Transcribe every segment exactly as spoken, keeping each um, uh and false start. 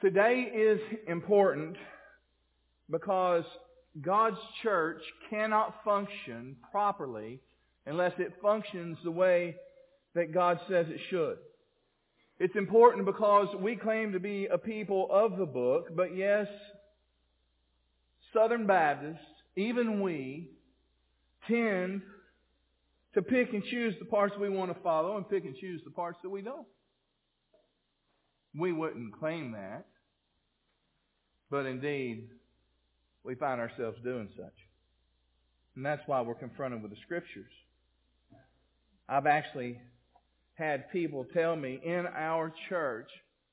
Today is important because God's church cannot function properly unless it functions the way that God says it should. It's important because we claim to be a people of the book, but yes, Southern Baptists, even we, tend to pick and choose the parts we want to follow and pick and choose the parts that we don't. We wouldn't claim that, but indeed, we find ourselves doing such. And that's why we're confronted with the Scriptures. I've actually had people tell me in our church,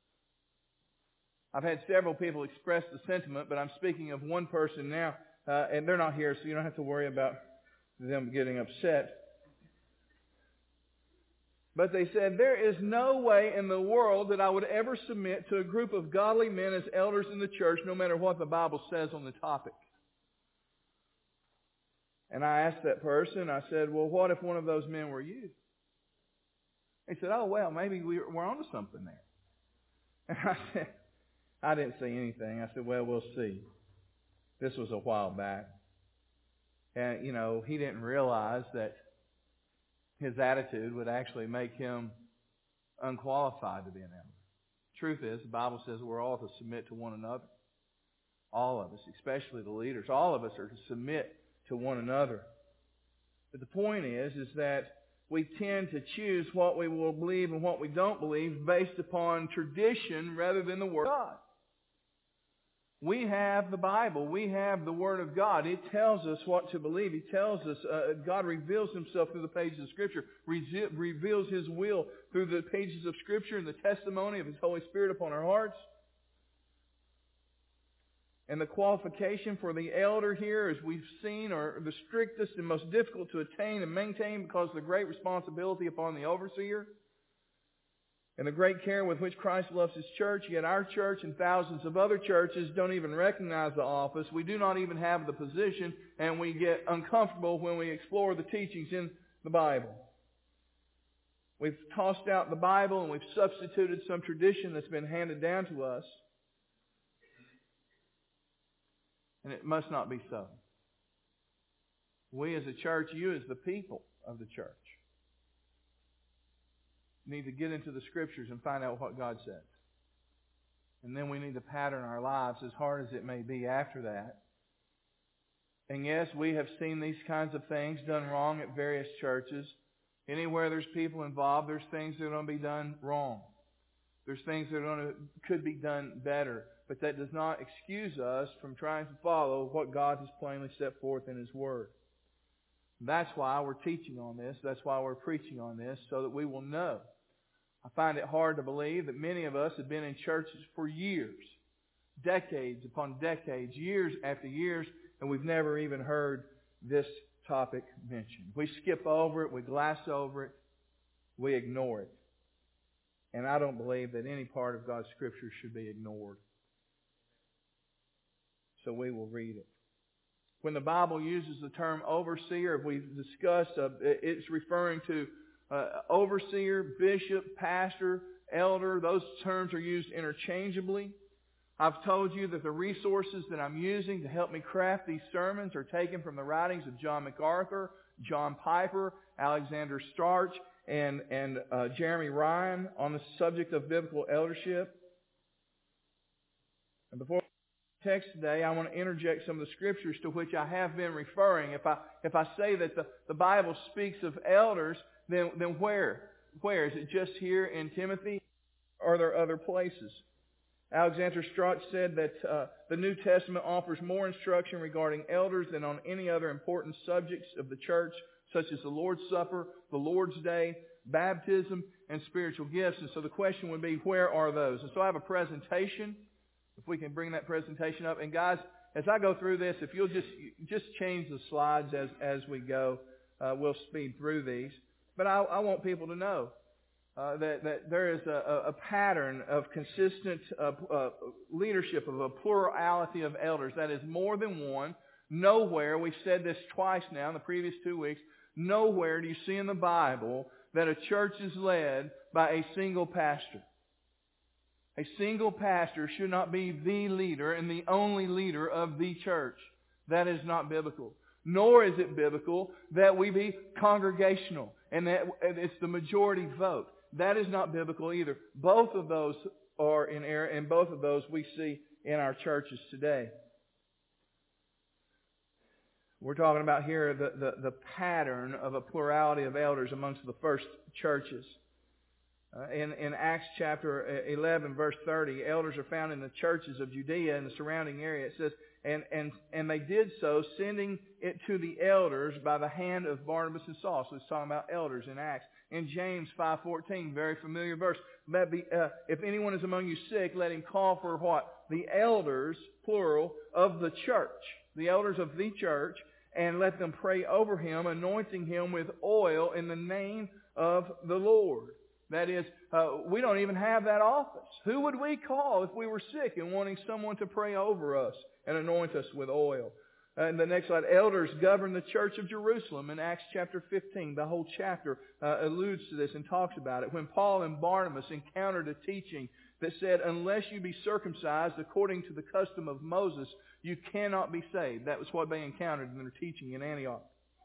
I've had several people express the sentiment, but I'm speaking of one person now, uh, and they're not here, so you don't have to worry about them getting upset. But they said, there is no way in the world that I would ever submit to a group of godly men as elders in the church, no matter what the Bible says on the topic. And I asked that person, I said, well, what if one of those men were you? He said, oh, well, maybe we're, we're onto something there. And I said, I didn't say anything. I said, well, we'll see. This was a while back. And, you know, he didn't realize that his attitude would actually make him unqualified to be an elder. Truth is, the Bible says we're all to submit to one another. All of us, especially the leaders. All of us are to submit to one another. But the point is, is that we tend to choose what we will believe and what we don't believe based upon tradition rather than the Word of God. We have the Bible. We have the Word of God. It tells us what to believe. He tells us, uh, God reveals Himself through the pages of Scripture, Re- reveals His will through the pages of Scripture and the testimony of His Holy Spirit upon our hearts. And the qualification for the elder here, as we've seen, are the strictest and most difficult to attain and maintain because of the great responsibility upon the overseer and the great care with which Christ loves His church. Yet our church and thousands of other churches don't even recognize the office. We do not even have the position, and we get uncomfortable when we explore the teachings in the Bible. We've tossed out the Bible and we've substituted some tradition that's been handed down to us. And it must not be so. We as a church, you as the people of the church, need to get into the Scriptures and find out what God says. And then we need to pattern our lives, as hard as it may be after that. And yes, we have seen these kinds of things done wrong at various churches. Anywhere there's people involved, there's things that are going to be done wrong. There's things that are going to, could be done better. But that does not excuse us from trying to follow what God has plainly set forth in His Word. That's why we're teaching on this. That's why we're preaching on this, so that we will know. I find it hard to believe that many of us have been in churches for years, decades upon decades, years after years, and we've never even heard this topic mentioned. We skip over it, we glass over it, we ignore it. And I don't believe that any part of God's Scripture should be ignored. So we will read it. When the Bible uses the term overseer, we've discussed, uh, it's referring to uh, overseer, bishop, pastor, elder. Those terms are used interchangeably. I've told you that the resources that I'm using to help me craft these sermons are taken from the writings of John MacArthur, John Piper, Alexander Strach, and, and uh, Jeremy Ryan on the subject of biblical eldership. And before text today, I want to interject some of the Scriptures to which I have been referring. If I if I say that the, the Bible speaks of elders, then then where? Where? Is it just here in Timothy? Or are there other places? Alexander Strach said that uh, the New Testament offers more instruction regarding elders than on any other important subjects of the church, such as the Lord's Supper, the Lord's Day, baptism, and spiritual gifts. And so the question would be, where are those? And so I have a presentation. If we can bring that presentation up. And guys, as I go through this, if you'll just just change the slides as, as we go, uh, we'll speed through these. But I, I want people to know uh, that, that there is a, a pattern of consistent uh, uh, leadership, of a plurality of elders. That is more than one. Nowhere, we've said this twice now in the previous two weeks, nowhere do you see in the Bible that a church is led by a single pastor. A single pastor should not be the leader and the only leader of the church. That is not biblical. Nor is it biblical that we be congregational and that it's the majority vote. That is not biblical either. Both of those are in error, and both of those we see in our churches today. We're talking about here the, the, the pattern of a plurality of elders amongst the first churches. Uh, in, in Acts chapter eleven, verse thirty, elders are found in the churches of Judea and the surrounding area. It says, and, and, and they did so, sending it to the elders by the hand of Barnabas and Saul. So it's talking about elders in Acts. In James five fourteen, very familiar verse, that be, uh, if anyone is among you sick, let him call for what? The elders, plural, of the church. The elders of the church, and let them pray over him, anointing him with oil in the name of the Lord. That is, uh, we don't even have that office. Who would we call if we were sick and wanting someone to pray over us and anoint us with oil? And the next slide, elders govern the church of Jerusalem in Acts chapter fifteen. The whole chapter uh, alludes to this and talks about it. When Paul and Barnabas encountered a teaching that said, unless you be circumcised according to the custom of Moses, you cannot be saved. That was what they encountered in their teaching in Antioch.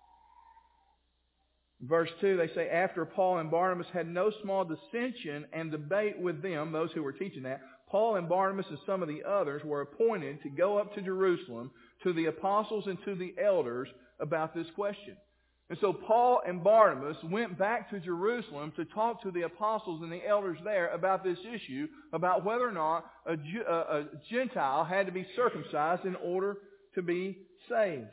Verse two, they say, after Paul and Barnabas had no small dissension and debate with them, those who were teaching that, Paul and Barnabas and some of the others were appointed to go up to Jerusalem to the apostles and to the elders about this question. And so Paul and Barnabas went back to Jerusalem to talk to the apostles and the elders there about this issue, about whether or not a, a Gentile had to be circumcised in order to be saved.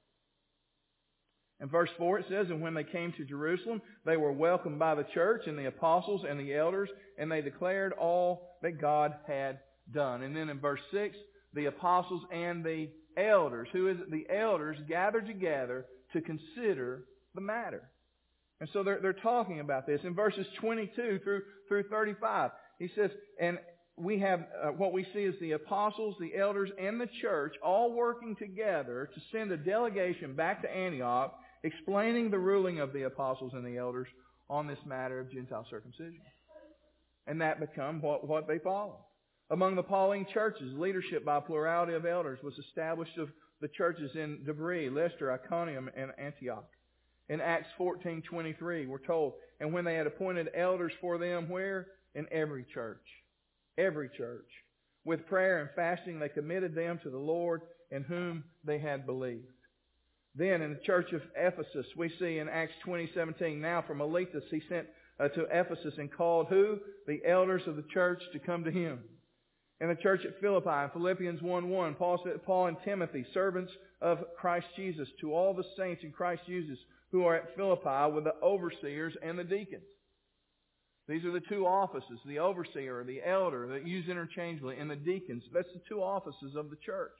In verse four it says, and when they came to Jerusalem, they were welcomed by the church and the apostles and the elders, and they declared all that God had done. And then in verse six, the apostles and the elders, who is it? The elders gathered together to consider the matter. And so they're, they're talking about this. In verses twenty-two through, through thirty-five, he says, and we have, uh, what we see is the apostles, the elders, and the church all working together to send a delegation back to Antioch explaining the ruling of the apostles and the elders on this matter of Gentile circumcision. And that become what, what they followed. Among the Pauline churches, leadership by a plurality of elders was established of the churches in Debre, Lystra, Iconium, and Antioch. In Acts fourteen twenty-three, we're told, and when they had appointed elders for them, where? In every church. Every church. With prayer and fasting, they committed them to the Lord in whom they had believed. Then in the church of Ephesus, we see in Acts twenty seventeen, now from Miletus he sent uh, to Ephesus and called who? The elders of the church to come to him. In the church at Philippi, in Philippians one one, Paul said, Paul and Timothy, servants of Christ Jesus, to all the saints in Christ Jesus who are at Philippi with the overseers and the deacons. These are the two offices, the overseer or the elder that used interchangeably, and the deacons. That's the two offices of the church.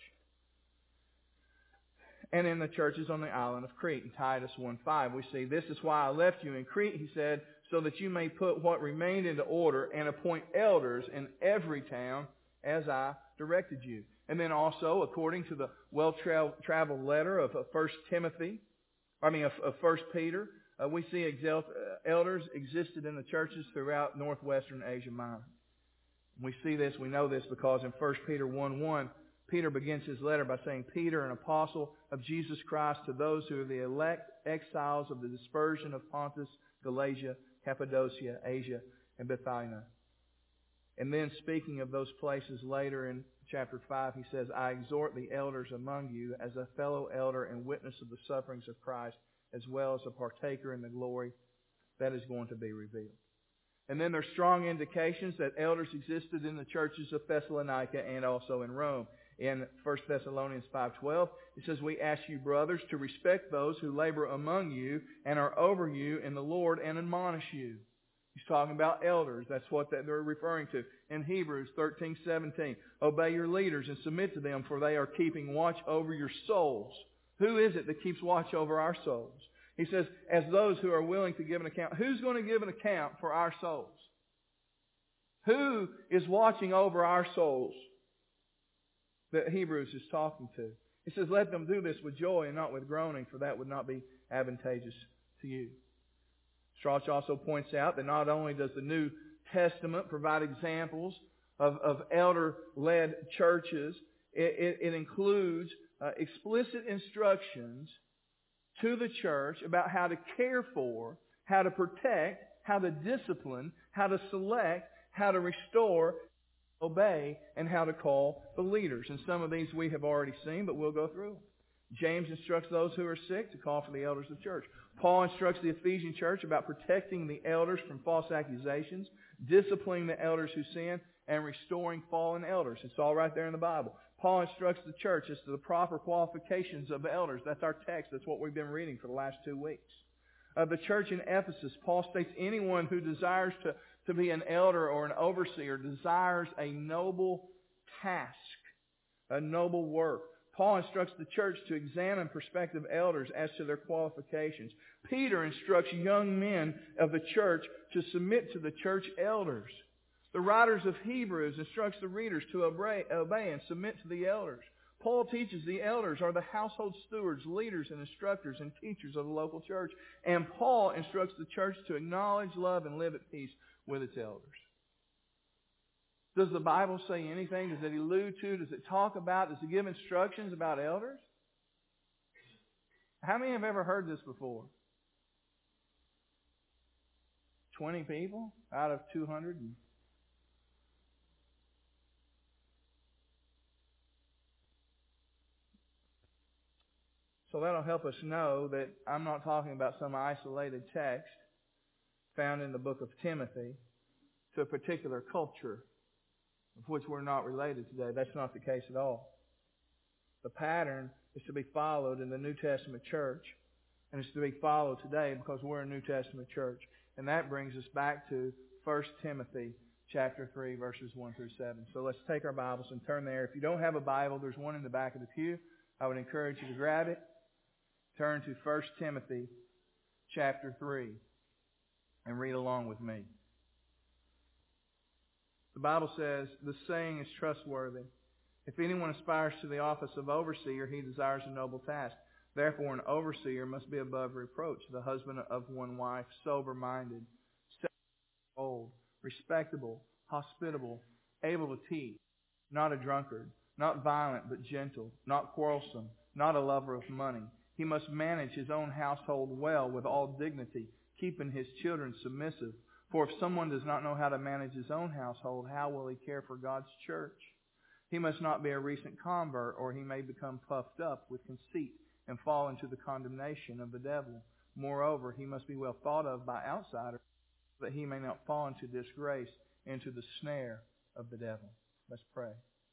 And in the churches on the island of Crete, in Titus one five, we see, this is why I left you in Crete, he said, so that you may put what remained into order and appoint elders in every town as I directed you. And then also, according to the well-traveled letter of First Timothy, I mean of First Peter, uh, we see exalt, uh, elders existed in the churches throughout northwestern Asia Minor. We see this, we know this because in First Peter one one, Peter begins his letter by saying, Peter, an apostle of Jesus Christ, to those who are the elect exiles of the dispersion of Pontus, Galatia, Cappadocia, Asia, and Bithynia. And then speaking of those places later in chapter five, he says, I exhort the elders among you as a fellow elder and witness of the sufferings of Christ, as well as a partaker in the glory that is going to be revealed. And then there's strong indications that elders existed in the churches of Thessalonica and also in Rome. In First Thessalonians five twelve, it says, we ask you, brothers, to respect those who labor among you and are over you in the Lord and admonish you. He's talking about elders. That's what they're referring to. In Hebrews thirteen seventeen, obey your leaders and submit to them, for they are keeping watch over your souls. Who is it that keeps watch over our souls? He says, as those who are willing to give an account. Who's going to give an account for our souls? Who is watching over our souls that Hebrews is talking to? He says, let them do this with joy and not with groaning, for that would not be advantageous to you. Strauch also points out that not only does the New Testament provide examples of, of elder-led churches. It, it, it includes uh, explicit instructions to the church about how to care for, how to protect, how to discipline, how to select, how to restore, obey, and how to call the leaders. And some of these we have already seen, but we'll go through them. James instructs those who are sick to call for the elders of the church. Paul instructs the Ephesian church about protecting the elders from false accusations, disciplining the elders who sin, and restoring fallen elders. It's all right there in the Bible. Paul instructs the church as to the proper qualifications of the elders. That's our text. That's what we've been reading for the last two weeks. Uh, the church in Ephesus, Paul states anyone who desires to, to be an elder or an overseer desires a noble task, a noble work. Paul instructs the church to examine prospective elders as to their qualifications. Peter instructs young men of the church to submit to the church elders. The writers of Hebrews instructs the readers to obey, obey and submit to the elders. Paul teaches the elders are the household stewards, leaders, and instructors and teachers of the local church. And Paul instructs the church to acknowledge, love, and live at peace with its elders. Does the Bible say anything? Does it allude to? Does it talk about? Does it give instructions about elders? How many have ever heard this before? Twenty people out of two hundred. So that'll help us know that I'm not talking about some isolated text found in the book of Timothy to a particular culture of which we're not related today. That's not the case at all. The pattern is to be followed in the New Testament church, and it's to be followed today because we're a New Testament church. And that brings us back to First Timothy chapter three, verses one through seven. So let's take our Bibles and turn there. If you don't have a Bible, there's one in the back of the pew. I would encourage you to grab it. Turn to First Timothy chapter three and read along with me. The Bible says, the saying is trustworthy. If anyone aspires to the office of overseer, he desires a noble task. Therefore, an overseer must be above reproach, the husband of one wife, sober-minded, self-controlled, respectable, hospitable, able to teach, not a drunkard, not violent but gentle, not quarrelsome, not a lover of money. He must manage his own household well with all dignity, keeping his children submissive. For if someone does not know how to manage his own household, how will he care for God's church? He must not be a recent convert, or he may become puffed up with conceit and fall into the condemnation of the devil. Moreover, he must be well thought of by outsiders, that he may not fall into disgrace, into the snare of the devil. Let's pray.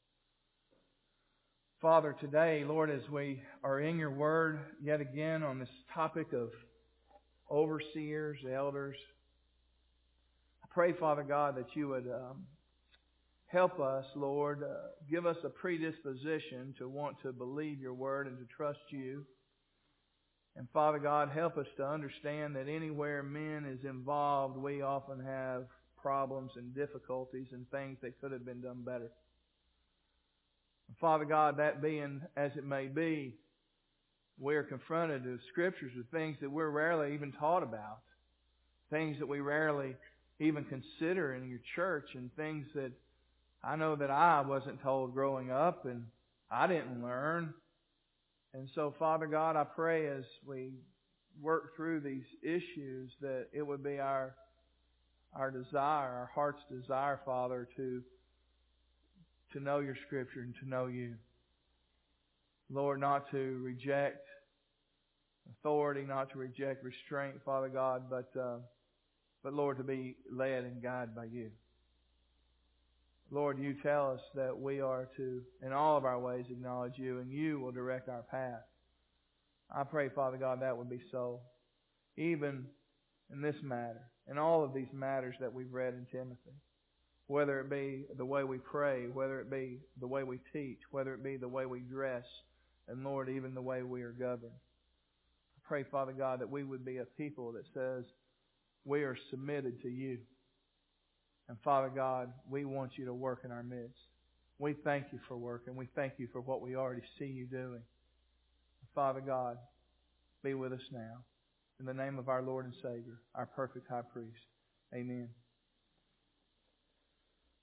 Father, today, Lord, as we are in your word yet again on this topic of overseers, elders, I pray, Father God, that you would um, help us, Lord, uh, give us a predisposition to want to believe your word and to trust you. And Father God, help us to understand that anywhere men is involved, we often have problems and difficulties and things that could have been done better. Father God, that being as it may be, we are confronted with Scriptures with things that we're rarely even taught about, things that we rarely even consider in your church, and things that I know that I wasn't told growing up and I didn't learn. And so, Father God, I pray as we work through these issues that it would be our our desire, our heart's desire, Father, to to know your Scripture and to know you. Lord, not to reject authority, not to reject restraint, Father God, but uh, but Lord, to be led and guided by you. Lord, you tell us that we are to, in all of our ways, acknowledge you, and you will direct our path. I pray, Father God, that would be so, even in this matter, in all of these matters that we've read in Timothy. Whether it be the way we pray, whether it be the way we teach, whether it be the way we dress, and Lord, even the way we are governed. I pray, Father God, that we would be a people that says we are submitted to you. And Father God, we want you to work in our midst. We thank you for working. We thank you for what we already see you doing. Father God, be with us now. In the name of our Lord and Savior, our perfect high priest. Amen.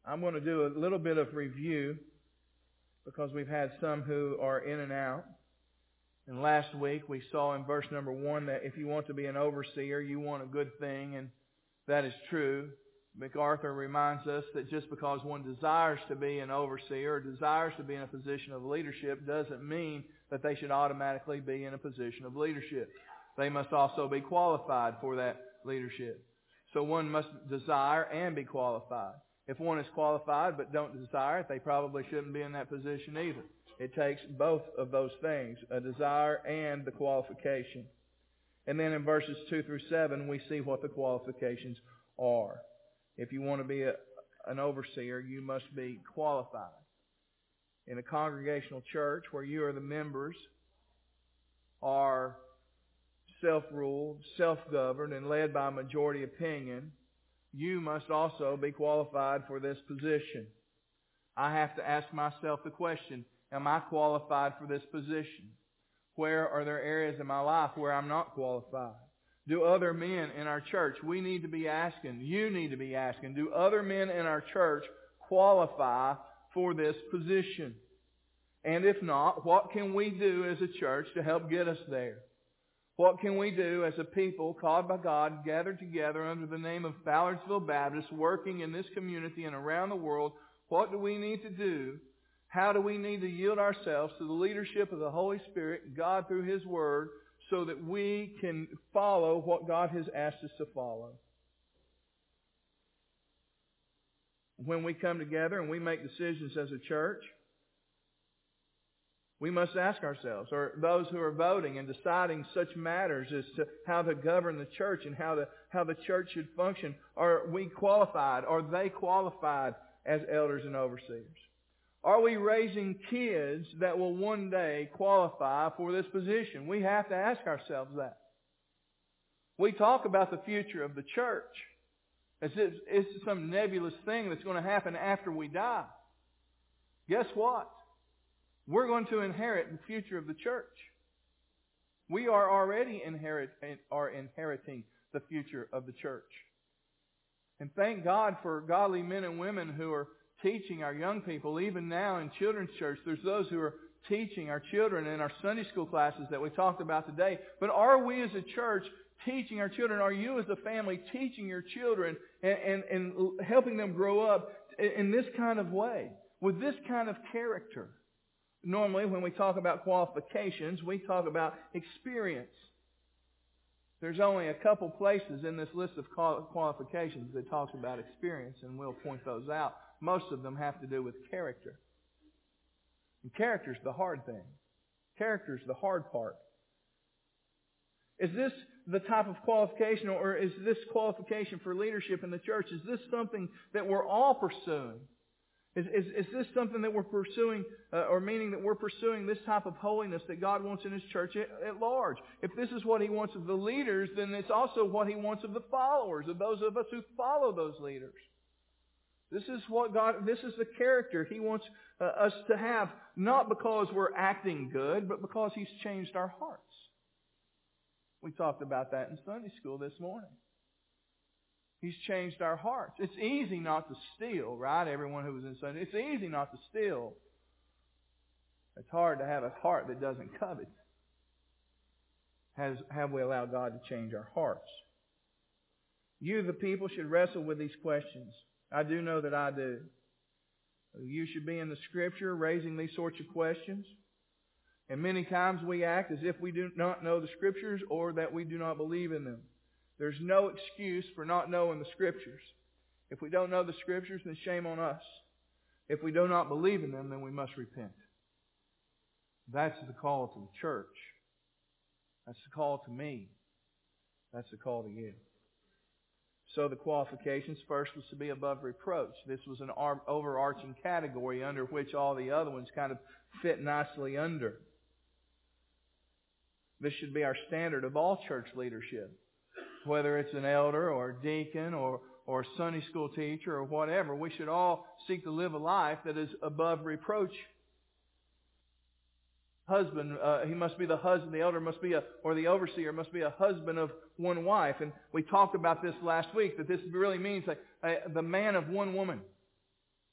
I'm going to do a little bit of review because we've had some who are in and out. And last week we saw in verse number one that if you want to be an overseer, you want a good thing, and that is true. MacArthur reminds us that just because one desires to be an overseer or desires to be in a position of leadership doesn't mean that they should automatically be in a position of leadership. They must also be qualified for that leadership. So one must desire and be qualified. If one is qualified but don't desire it, they probably shouldn't be in that position either. It takes both of those things, a desire and the qualification. And then in verses two through seven, we see what the qualifications are. If you want to be a, an overseer, you must be qualified. In a congregational church where you are the members are self-ruled, self-governed, and led by majority opinion, you must also be qualified for this position. I have to ask myself the question, am I qualified for this position? Where are there areas in my life where I'm not qualified? Do other men in our church, we need to be asking, you need to be asking, do other men in our church qualify for this position? And if not, what can we do as a church to help get us there? What can we do as a people called by God, gathered together under the name of Ballardsville Baptist, working in this community and around the world? What do we need to do? How do we need to yield ourselves to the leadership of the Holy Spirit, God through His Word, so that we can follow what God has asked us to follow? When we come together and we make decisions as a church, we must ask ourselves, or those who are voting and deciding such matters as to how to govern the church and how the, how the church should function, are we qualified? Are they qualified as elders and overseers? Are we raising kids that will one day qualify for this position? We have to ask ourselves that. We talk about the future of the church as if it's some nebulous thing that's going to happen after we die. Guess what? We're going to inherit the future of the church. We are already inherit, are inheriting the future of the church. And thank God for godly men and women who are teaching our young people, even now in children's church. There's those who are teaching our children in our Sunday school classes that we talked about today. But are we as a church teaching our children? Are you as a family teaching your children and, and, and helping them grow up in this kind of way, with this kind of character? Normally, when we talk about qualifications, we talk about experience. There's only a couple places in this list of qualifications that talks about experience, and we'll point those out. Most of them have to do with character. And character's the hard thing. Character's the hard part. Is this the type of qualification, or is this qualification for leadership in the church? Is this something that we're all pursuing? Is, is, is this something that we're pursuing, uh, or meaning that we're pursuing this type of holiness that God wants in His church at, at large? If this is what He wants of the leaders, then it's also what He wants of the followers, of those of us who follow those leaders. This is what God, this is the character He wants uh, us to have, not because we're acting good, but because He's changed our hearts. We talked about that in Sunday school this morning. He's changed our hearts. It's easy not to steal, right? Everyone who was in Sunday, it's easy not to steal. It's hard to have a heart that doesn't covet. Has, have we allowed God to change our hearts? You, the people, should wrestle with these questions. I do know that I do. You should be in the Scripture raising these sorts of questions. And many times we act as if we do not know the Scriptures or that we do not believe in them. There's no excuse for not knowing the Scriptures. If we don't know the Scriptures, then shame on us. If we do not believe in them, then we must repent. That's the call to the church. That's the call to me. That's the call to you. So the qualifications first was to be above reproach. This was an overarching category under which all the other ones kind of fit nicely under. This should be our standard of all church leadership. Whether it's an elder or a deacon or, or a Sunday school teacher or whatever, we should all seek to live a life that is above reproach. Husband, uh, he must be the husband, the elder must be a, or the overseer must be a husband of one wife. And we talked about this last week, that this really means like, uh, the man of one woman.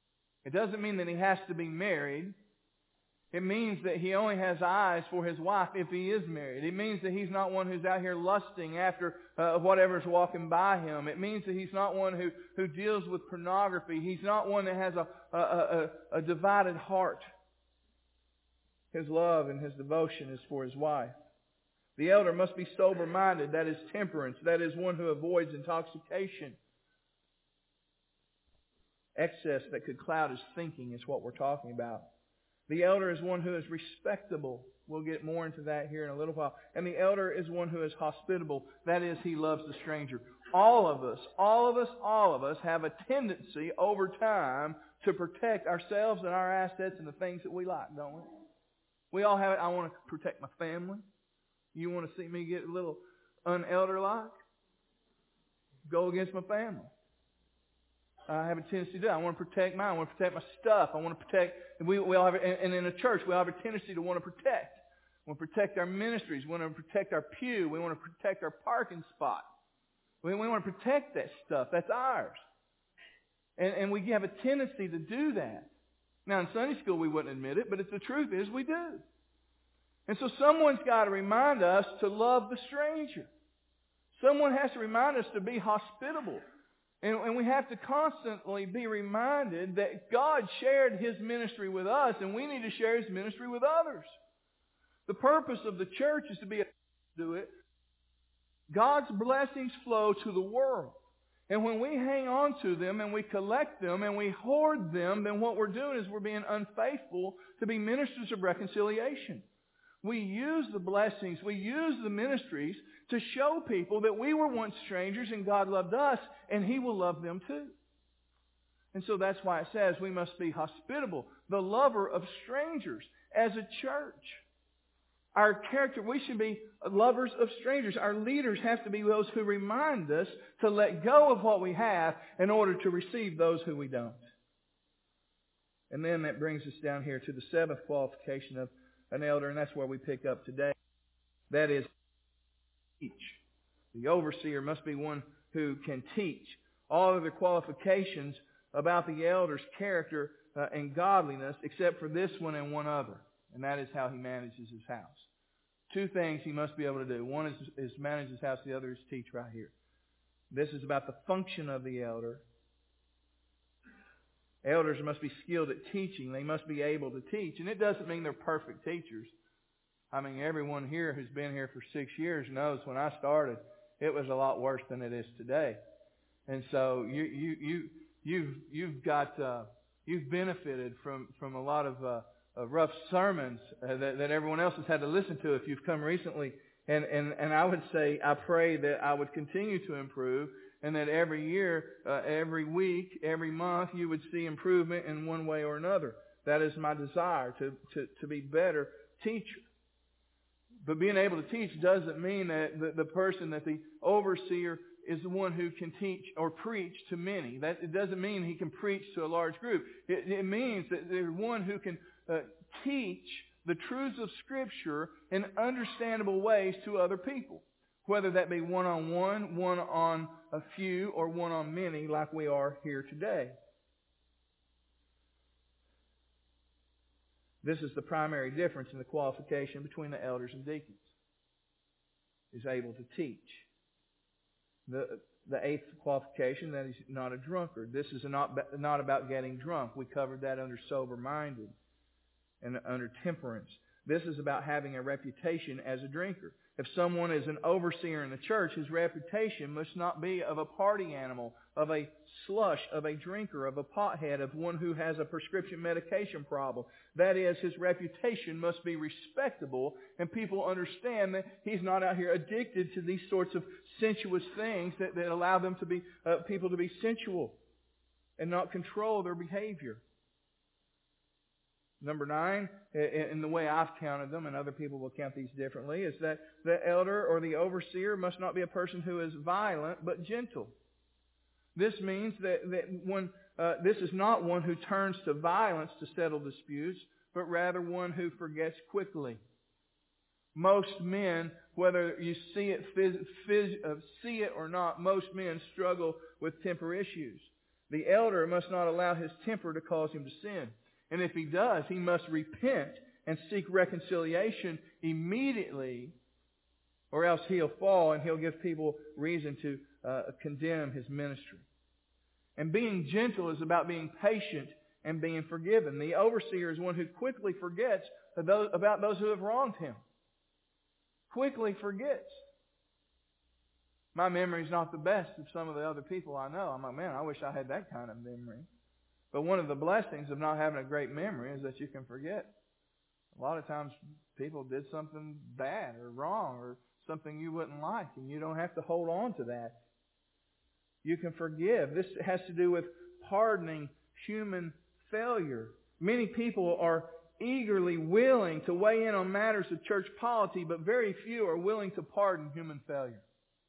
It doesn't mean that he has to be married. It means that he only has eyes for his wife if he is married. It means that he's not one who's out here lusting after uh, whatever's walking by him. It means that he's not one who, who deals with pornography. He's not one that has a, a, a, a divided heart. His love and his devotion is for his wife. The elder must be sober-minded. That is temperance. That is one who avoids intoxication. Excess that could cloud his thinking is what we're talking about. The elder is one who is respectable. We'll get more into that here in a little while. And the elder is one who is hospitable. That is, he loves the stranger. All of us, all of us, all of us have a tendency over time to protect ourselves and our assets and the things that we like, don't we? We all have it. I want to protect my family. You want to see me get a little unelder-like? Go against my family. I have a tendency to do that. I want to protect mine. I want to protect my stuff. I want to protect, and we, we all have, and in a church, we all have a tendency to want to protect. We want to protect our ministries. We want to protect our pew. We want to protect our parking spot. We, we want to protect that stuff. That's ours. And, and we have a tendency to do that. Now, in Sunday school, we wouldn't admit it, but it's, the truth is we do. And so someone's got to remind us to love the stranger. Someone has to remind us to be hospitable. And, and we have to constantly be reminded that God shared His ministry with us, and we need to share His ministry with others. The purpose of the church is to be able to do it. God's blessings flow to the world. And when we hang on to them and we collect them and we hoard them, then what we're doing is we're being unfaithful to be ministers of reconciliation. We use the blessings, we use the ministries to show people that we were once strangers and God loved us and He will love them too. And so that's why it says we must be hospitable, the lover of strangers. As a church, our character, we should be lovers of strangers. Our leaders have to be those who remind us to let go of what we have in order to receive those who we don't. And then that brings us down here to the seventh qualification of an elder, and that's where we pick up today. That is, teach. The overseer must be one who can teach. All other qualifications about the elder's character uh, and godliness, except for this one and one other, and that is how he manages his house. Two things he must be able to do. One is, is manage his house. The other is teach right here. This is about the function of the elder. Elders must be skilled at teaching. They must be able to teach. And it doesn't mean they're perfect teachers. I mean, everyone here who's been here for six years knows when I started, it was a lot worse than it is today. And so you, you, you, you've, you've got, uh, you've benefited from, from a lot of, uh, of rough sermons uh, that, that everyone else has had to listen to if you've come recently. And, and, and I would say, I pray that I would continue to improve, and that every year, uh, every week, every month, you would see improvement in one way or another. That is my desire, to, to, to be better teacher. But being able to teach doesn't mean that the, the person, that the overseer is the one who can teach or preach to many. That it doesn't mean he can preach to a large group. It, it means that there's one who can uh, teach the truths of Scripture in understandable ways to other people. Whether that be one-on-one, one on a few, or one on many, like we are here today. This is the primary difference in the qualification between the elders and deacons. Is able to teach. The, the eighth qualification, that he's not a drunkard. This is not, not about getting drunk. We covered that under sober-minded and under temperance. This is about having a reputation as a drinker. If someone is an overseer in the church, his reputation must not be of a party animal, of a slush, of a drinker, of a pothead, of one who has a prescription medication problem. That is, his reputation must be respectable, and people understand that he's not out here addicted to these sorts of sensuous things that, that allow them to be uh, people to be sensual and not control their behavior. Number nine, in the way I've counted them, and other people will count these differently, is that the elder or the overseer must not be a person who is violent but gentle. This means that, that when, uh, this is not one who turns to violence to settle disputes, but rather one who forgets quickly. Most men, whether you see it, phys, phys, uh, see it or not, most men struggle with temper issues. The elder must not allow his temper to cause him to sin. And if he does, he must repent and seek reconciliation immediately, or else he'll fall and he'll give people reason to uh, condemn his ministry. And being gentle is about being patient and being forgiven. The overseer is one who quickly forgets about those who have wronged him. Quickly forgets. My memory's not the best of some of the other people I know. I'm like, man, I wish I had that kind of memory. But one of the blessings of not having a great memory is that you can forget. A lot of times people did something bad or wrong or something you wouldn't like, and you don't have to hold on to that. You can forgive. This has to do with pardoning human failure. Many people are eagerly willing to weigh in on matters of church polity, but very few are willing to pardon human failure.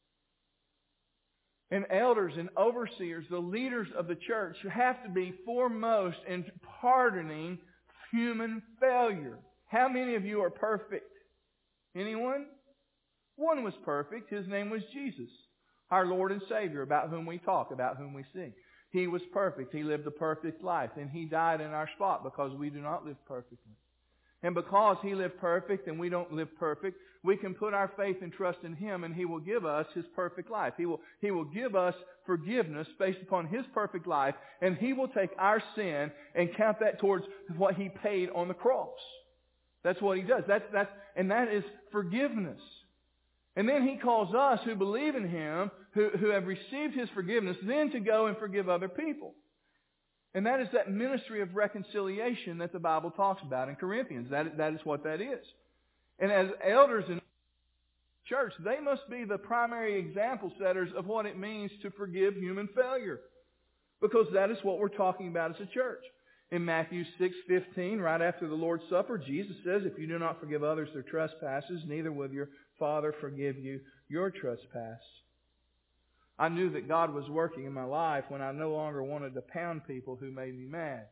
And elders and overseers, the leaders of the church, have to be foremost in pardoning human failure. How many of you are perfect? Anyone? One was perfect. His name was Jesus, our Lord and Savior, about whom we talk, about whom we sing. He was perfect. He lived a perfect life, and He died in our spot because we do not live perfectly. And because He lived perfect and we don't live perfect, we can put our faith and trust in Him, and He will give us His perfect life. He will, He will give us forgiveness based upon His perfect life, and He will take our sin and count that towards what He paid on the cross. That's what He does. That's, that's, and that is forgiveness. And then He calls us who believe in Him, who, who have received His forgiveness, then to go and forgive other people. And that is that ministry of reconciliation that the Bible talks about in Corinthians. That, that is what that is. And as elders in the church, they must be the primary example setters of what it means to forgive human failure. Because that is what we're talking about as a church. In Matthew six fifteen, right after the Lord's Supper, Jesus says, if you do not forgive others their trespasses, neither will your Father forgive you your trespass. I knew that God was working in my life when I no longer wanted to pound people who made me mad.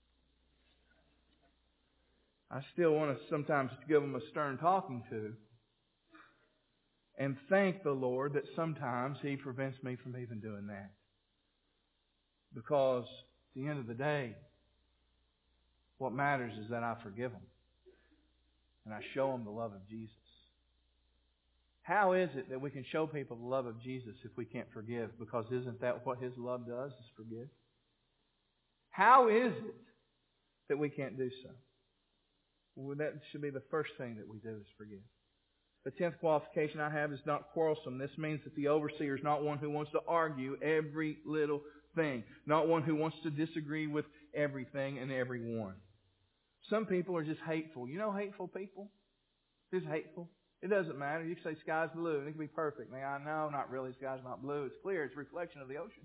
I still want to sometimes give them a stern talking to. And thank the Lord that sometimes He prevents me from even doing that. Because at the end of the day, what matters is that I forgive them. And I show them the love of Jesus. How is it that we can show people the love of Jesus if we can't forgive? Because isn't that what His love does, is forgive? How is it that we can't do so? Well, that should be the first thing that we do, is forgive. The tenth qualification I have is not quarrelsome. This means that the overseer is not one who wants to argue every little thing. Not one who wants to disagree with everything and everyone. Some people are just hateful. You know hateful people? Just hateful. It doesn't matter. You can say sky's blue and it can be perfect. Now, I know, not really. Sky's not blue. It's clear. It's a reflection of the ocean.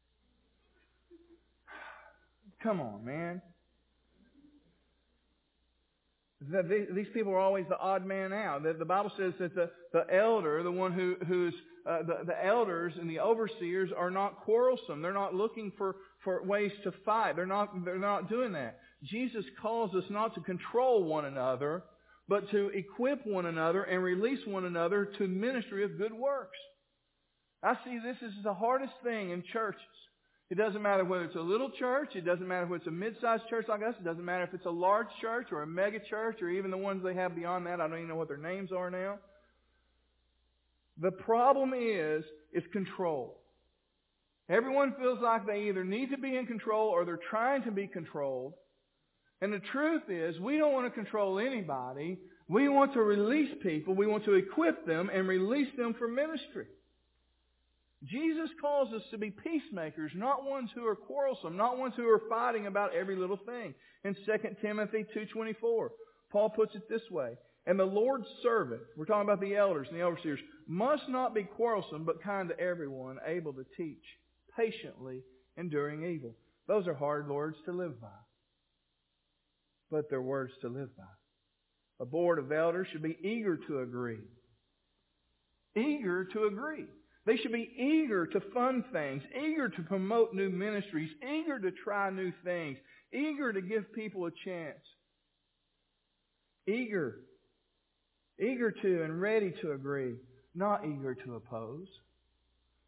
Come on, man. These people are always the odd man out. The Bible says that the, the elder, the one who who's uh, the, the elders and the overseers are not quarrelsome. They're not looking for, for ways to fight. They're not they're not doing that. Jesus calls us not to control one another, but to equip one another and release one another to ministry of good works. I see this as the hardest thing in churches. It doesn't matter whether it's a little church. It doesn't matter whether it's a mid-sized church like us. It doesn't matter if it's a large church or a mega church or even the ones they have beyond that. I don't even know what their names are now. The problem is, is control. Everyone feels like they either need to be in control or they're trying to be controlled. And the truth is, we don't want to control anybody. We want to release people. We want to equip them and release them for ministry. Jesus calls us to be peacemakers, not ones who are quarrelsome, not ones who are fighting about every little thing. In Second Timothy two twenty-four, Paul puts it this way, and the Lord's servant, we're talking about the elders and the overseers, must not be quarrelsome, but kind to everyone, able to teach, patiently enduring evil. Those are hard words to live by, but they're words to live by. A board of elders should be eager to agree. Eager to agree. They should be eager to fund things, eager to promote new ministries, eager to try new things, eager to give people a chance. Eager. Eager to and ready to agree, not eager to oppose.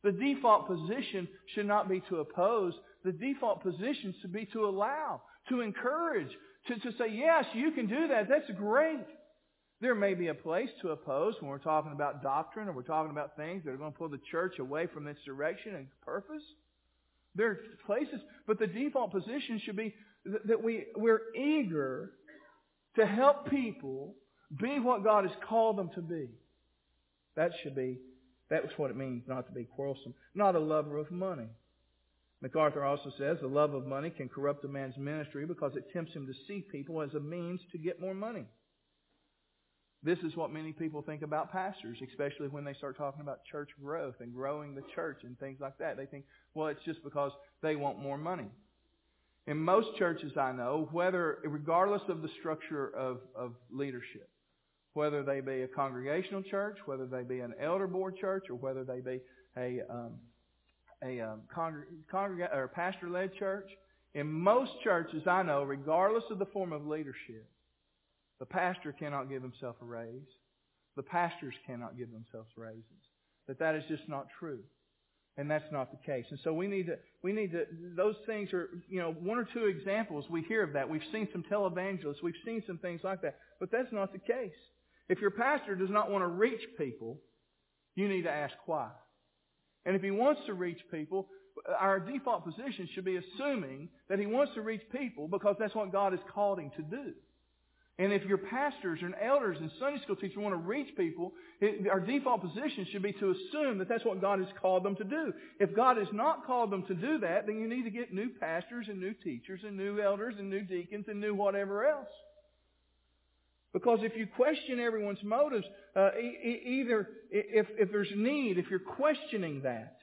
The default position should not be to oppose. The default position should be to allow, to encourage, to, to say, yes, you can do that. That's great. There may be a place to oppose when we're talking about doctrine or we're talking about things that are going to pull the church away from its direction and purpose. There are places, but the default position should be that we, we're eager to help people be what God has called them to be. That should be, that's what it means not to be quarrelsome, not a lover of money. MacArthur also says the love of money can corrupt a man's ministry because it tempts him to see people as a means to get more money. This is what many people think about pastors, especially when they start talking about church growth and growing the church and things like that. They think, well, it's just because they want more money. In most churches I know, whether regardless of the structure of, of leadership, whether they be a congregational church, whether they be an elder board church, or whether they be a um, a um, congreg- congreg- or pastor-led church, in most churches I know, regardless of the form of leadership, the pastor cannot give himself a raise. The pastors cannot give themselves raises. That that is just not true. And that's not the case. And so we need to, we need to, those things are, you know, one or two examples we hear of that. We've seen some televangelists. We've seen some things like that. But that's not the case. If your pastor does not want to reach people, you need to ask why. And if he wants to reach people, our default position should be assuming that he wants to reach people because that's what God has called him to do. And if your pastors and elders and Sunday school teachers want to reach people, it, our default position should be to assume that that's what God has called them to do. If God has not called them to do that, then you need to get new pastors and new teachers and new elders and new deacons and new whatever else. Because if you question everyone's motives, uh, e- either if, if there's need, if you're questioning that,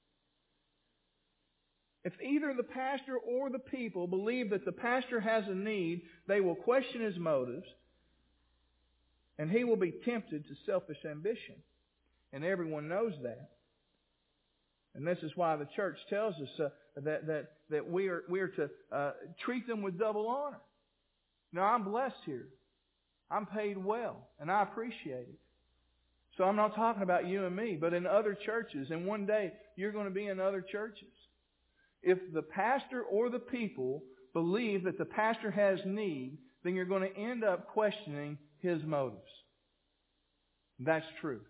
if either the pastor or the people believe that the pastor has a need, they will question his motives, and he will be tempted to selfish ambition. And everyone knows that. And this is why the church tells us uh, that, that, that we are, we are to uh, treat them with double honor. Now, I'm blessed here. I'm paid well, and I appreciate it. So I'm not talking about you and me, but in other churches. And one day, you're going to be in other churches. If the pastor or the people believe that the pastor has need, then you're going to end up questioning his motives. That's true.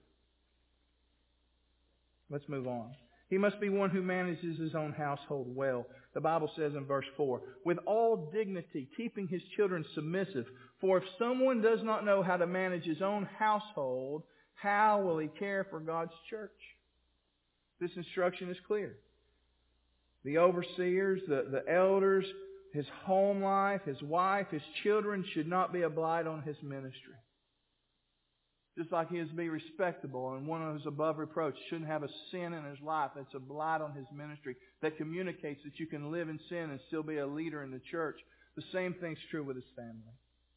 Let's move on. He must be one who manages his own household well. The Bible says in verse four, with all dignity, keeping his children submissive. For if someone does not know how to manage his own household, how will he care for God's church? This instruction is clear. The overseers, the, the elders, his home life, his wife, his children should not be a blight on his ministry. Just like he is to be respectable and one who's above reproach, shouldn't have a sin in his life that's a blight on his ministry, that communicates that you can live in sin and still be a leader in the church. The same thing's true with his family.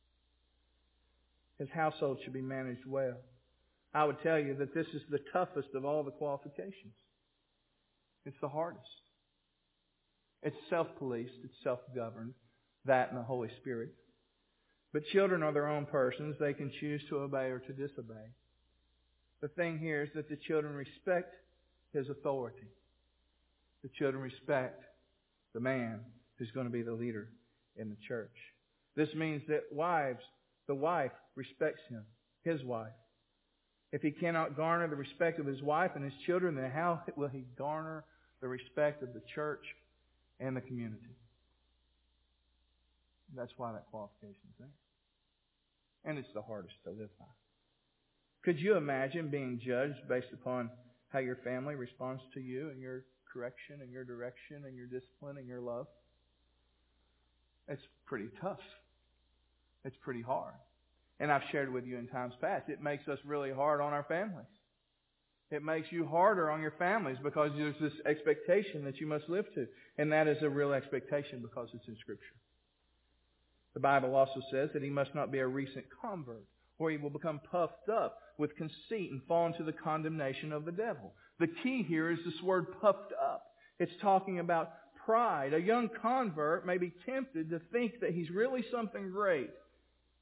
His household should be managed well. I would tell you that this is the toughest of all the qualifications. It's the hardest. It's self-policed, it's self-governed, that and the Holy Spirit. But children are their own persons. They can choose to obey or to disobey. The thing here is that the children respect his authority. The children respect the man who's going to be the leader in the church. This means that wives, the wife respects him, his wife. If he cannot garner the respect of his wife and his children, then how will he garner the respect of the church and the community? That's why that qualification is there. And it's the hardest to live by. Could you imagine being judged based upon how your family responds to you and your correction and your direction and your discipline and your love? It's pretty tough. It's pretty hard. And I've shared with you in times past, it makes us really hard on our families. It makes you harder on your families because there's this expectation that you must live to. And that is a real expectation because it's in Scripture. The Bible also says that he must not be a recent convert, or he will become puffed up with conceit and fall into the condemnation of the devil. The key here is this word puffed up. It's talking about pride. A young convert may be tempted to think that he's really something great,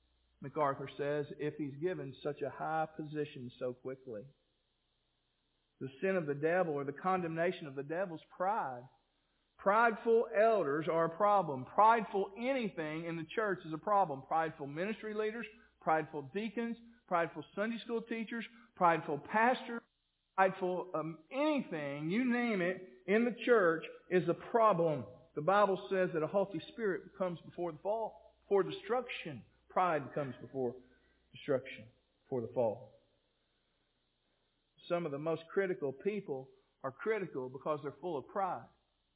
MacArthur says, if he's given such a high position so quickly. The sin of the devil or the condemnation of the devil is pride. Prideful elders are a problem. Prideful anything in the church is a problem. Prideful ministry leaders, prideful deacons, prideful Sunday school teachers, prideful pastors, prideful um, anything, you name it, in the church is a problem. The Bible says that a haughty spirit comes before the fall, before destruction. Pride comes before destruction, before the fall. Some of the most critical people are critical because they're full of pride.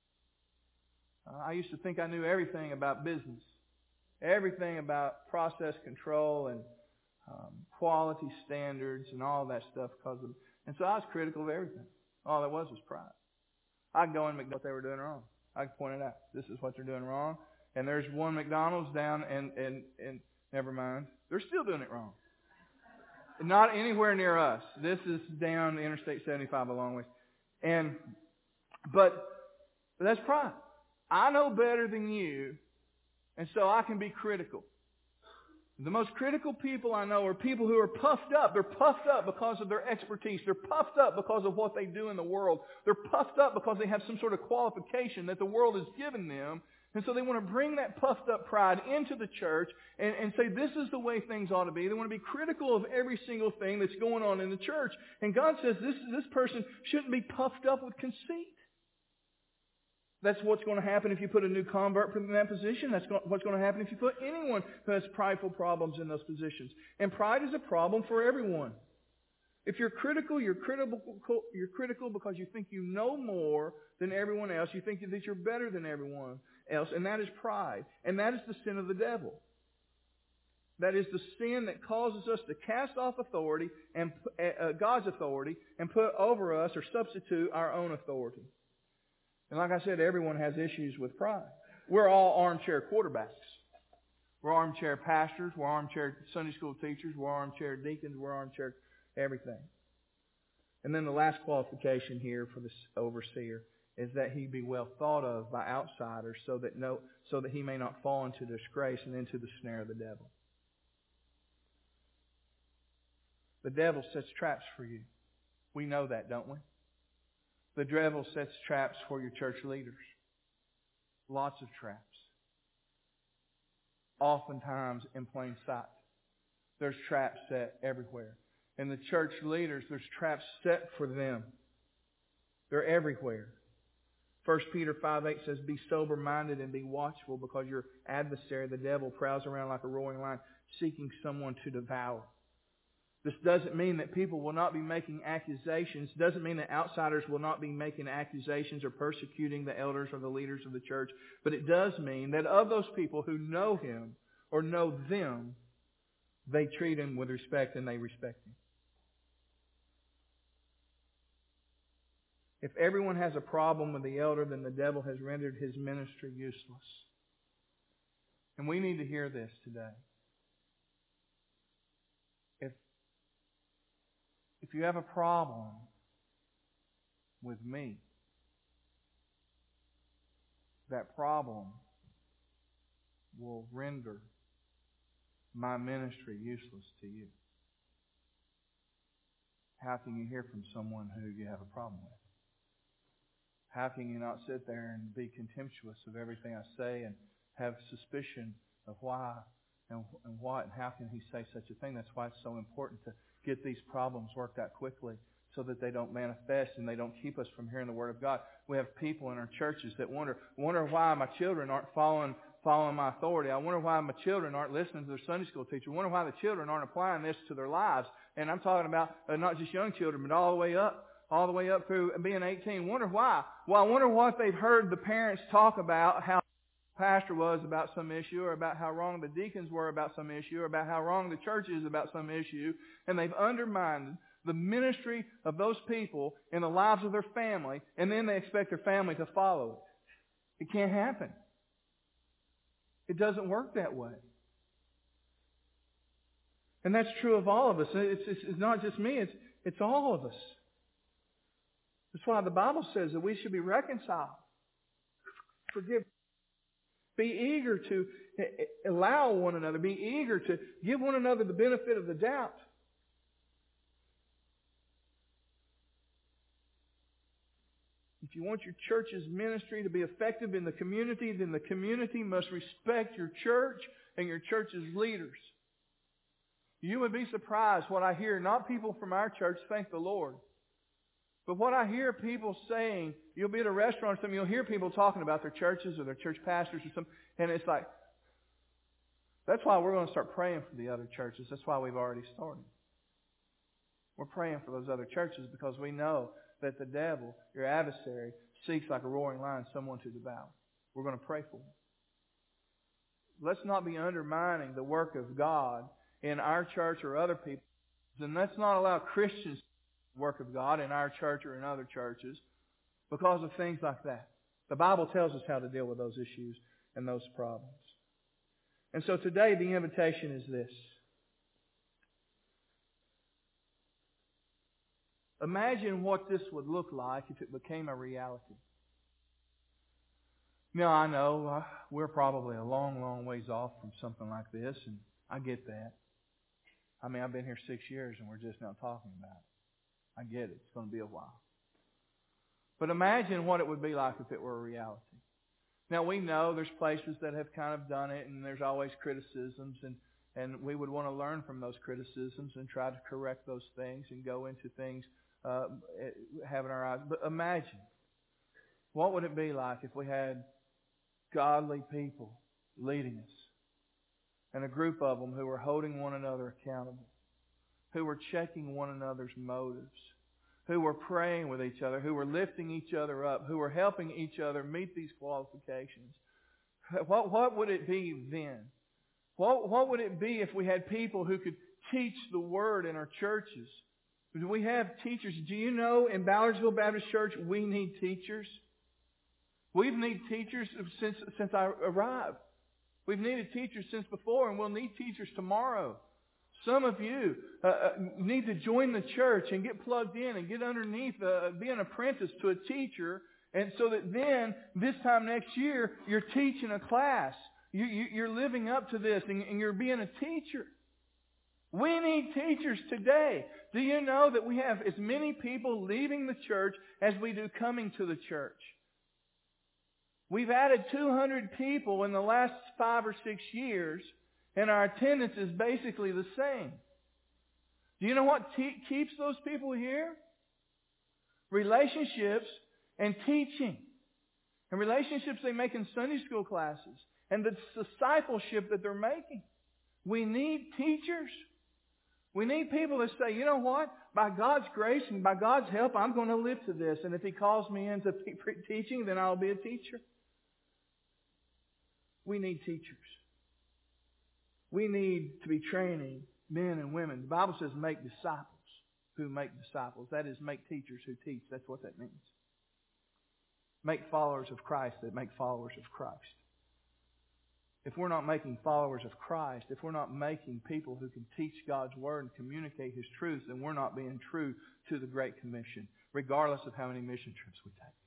Uh, I used to think I knew everything about business, everything about process control and um, quality standards and all that stuff. Because of, and so I was critical of everything. All there was was pride. I'd go and make what they were doing wrong. I'd point it out. This is what they're doing wrong. And there's one McDonald's down and, and, and never mind. They're still doing it wrong. Not anywhere near us. This is down Interstate seventy-five a long way. And, but, but that's pride. I know better than you, and so I can be critical. The most critical people I know are people who are puffed up. They're puffed up because of their expertise. They're puffed up because of what they do in the world. They're puffed up because they have some sort of qualification that the world has given them. And so they want to bring that puffed up pride into the church and, and say this is the way things ought to be. They want to be critical of every single thing that's going on in the church. And God says this, this person shouldn't be puffed up with conceit. That's what's going to happen if you put a new convert in that position. That's what's going to happen if you put anyone who has prideful problems in those positions. And pride is a problem for everyone. If you're critical, you're critical, you're critical because you think you know more than everyone else. You think that you're better than everyone else. And that is pride. And that is the sin of the devil. That is the sin that causes us to cast off authority and uh, God's authority and put over us or substitute our own authority. And like I said, everyone has issues with pride. We're all armchair quarterbacks. We're armchair pastors. We're armchair Sunday school teachers. We're armchair deacons. We're armchair everything. And then the last qualification here for this overseer is that he be well thought of by outsiders so that no, so that he may not fall into disgrace and into the snare of the devil. The devil sets traps for you. We know that, don't we? The devil sets traps for your church leaders. Lots of traps. Oftentimes in plain sight. There's traps set everywhere. And the church leaders, there's traps set for them. They're everywhere. First Peter five eight says, be sober-minded and be watchful because your adversary, the devil, prowls around like a roaring lion, seeking someone to devour. This doesn't mean that people will not be making accusations. It doesn't mean that outsiders will not be making accusations or persecuting the elders or the leaders of the church. But it does mean that of those people who know him or know them, they treat him with respect and they respect him. If everyone has a problem with the elder, then the devil has rendered his ministry useless. And we need to hear this today. If If you have a problem with me, that problem will render my ministry useless to you. How can you hear from someone who you have a problem with? How can you not sit there and be contemptuous of everything I say and have suspicion of why and, and what and how can he say such a thing? That's why it's so important to get these problems worked out quickly so that they don't manifest and they don't keep us from hearing the Word of God. We have people in our churches that wonder, wonder why my children aren't following following my authority. I wonder why my children aren't listening to their Sunday school teacher. I wonder why the children aren't applying this to their lives. And I'm talking about uh, not just young children, but all the way up, all the way up through being eighteen. Wonder why? Well, I wonder what they've heard the parents talk about, how the pastor was about some issue, or about how wrong the deacons were about some issue, or about how wrong the church is about some issue, and they've undermined the ministry of those people in the lives of their family, and then they expect their family to follow it. It can't happen. It doesn't work that way. And that's true of all of us. It's, it's, it's not just me, it's, it's all of us. That's why the Bible says that we should be reconciled. Forgive. Be eager to allow one another. Be eager to give one another the benefit of the doubt. you want your church's ministry to be effective in the community, then the community must respect your church and your church's leaders. You would be surprised what I hear, not people from our church, thank the Lord, but what I hear people saying. You'll be at a restaurant or something, you'll hear people talking about their churches or their church pastors or something, and it's like, that's why we're going to start praying for the other churches. That's why we've already started. We're praying for those other churches because we know that the devil, your adversary, seeks like a roaring lion someone to devour. We're going to pray for them. Let's not be undermining the work of God in our church or other people. And let's not allow Christians to do the work of God in our church or in other churches because of things like that. The Bible tells us how to deal with those issues and those problems. And so today the invitation is this. Imagine what this would look like if it became a reality. Now, I know uh, we're probably a long, long ways off from something like this, and I get that. I mean, I've been here six years and we're just now talking about it. I get it. It's going to be a while. But imagine what it would be like if it were a reality. Now, we know there's places that have kind of done it, and there's always criticisms, and, and we would want to learn from those criticisms and try to correct those things and go into things uh, having our eyes. But imagine, what would it be like if we had godly people leading us and a group of them who were holding one another accountable, who were checking one another's motives, who were praying with each other, who were lifting each other up, who were helping each other meet these qualifications. What, what would it be then? What, what would it be if we had people who could teach the Word in our churches? Do we have teachers? Do you know in Ballardsville Baptist Church we need teachers? We've needed teachers since, since I arrived. We've needed teachers since before, and we'll need teachers tomorrow. Some of you uh, need to join the church and get plugged in and get underneath, uh, be an apprentice to a teacher, and so that then, this time next year, you're teaching a class. You, you, you're living up to this, and, and you're being a teacher. We need teachers today. Do you know that we have as many people leaving the church as we do coming to the church? We've added two hundred people in the last five or six years, and our attendance is basically the same. Do you know what te- keeps those people here? Relationships and teaching. And relationships they make in Sunday school classes. And the discipleship that they're making. We need teachers. We need people that say, you know what? By God's grace and by God's help, I'm going to live to this. And if He calls me into teaching, then I'll be a teacher. We need teachers. We need to be training men and women. The Bible says make disciples who make disciples. That is, make teachers who teach. That's what that means. Make followers of Christ that make followers of Christ. If we're not making followers of Christ, if we're not making people who can teach God's Word and communicate His truth, then we're not being true to the Great Commission, regardless of how many mission trips we take.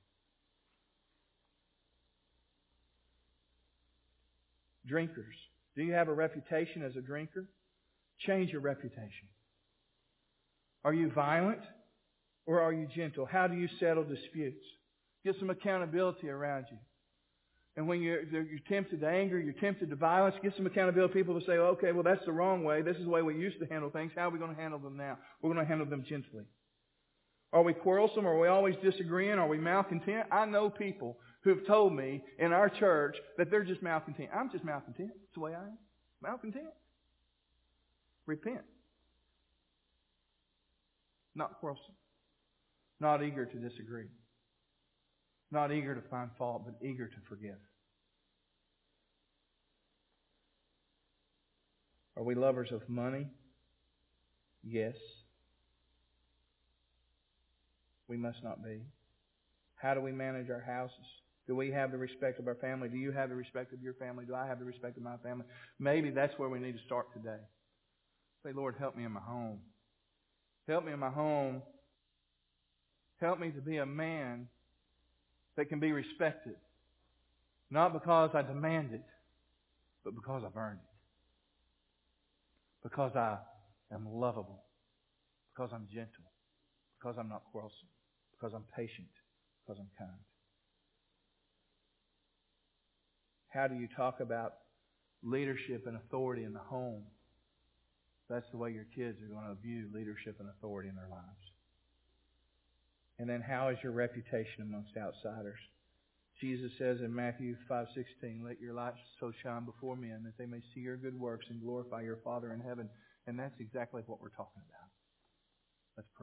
Drinkers. Do you have a reputation as a drinker? Change your reputation. Are you violent or are you gentle? How do you settle disputes? Get some accountability around you. And when you're, you're tempted to anger, you're tempted to violence, get some accountability people to say, okay, well, that's the wrong way. This is the way we used to handle things. How are we going to handle them now? We're going to handle them gently. Are we quarrelsome? Are we always disagreeing? Are we malcontent? I know people who have told me in our church that they're just malcontent. I'm just malcontent. That's the way I am. Malcontent. Repent. Not quarrelsome. Not eager to disagree. Not eager to find fault, but eager to forgive. Are we lovers of money? Yes. We must not be. How do we manage our houses? Do we have the respect of our family? Do you have the respect of your family? Do I have the respect of my family? Maybe that's where we need to start today. Say, Lord, help me in my home. Help me in my home. Help me to be a man that can be respected. Not because I demand it, but because I've earned it. Because I am lovable. Because I'm gentle. Because I'm not quarrelsome. Because I'm patient. Because I'm kind. How do you talk about leadership and authority in the home? That's the way your kids are going to view leadership and authority in their lives. And then how is your reputation amongst outsiders? Jesus says in Matthew five sixteen, let your light so shine before men that they may see your good works and glorify your Father in heaven. And that's exactly what we're talking about. Let's pray.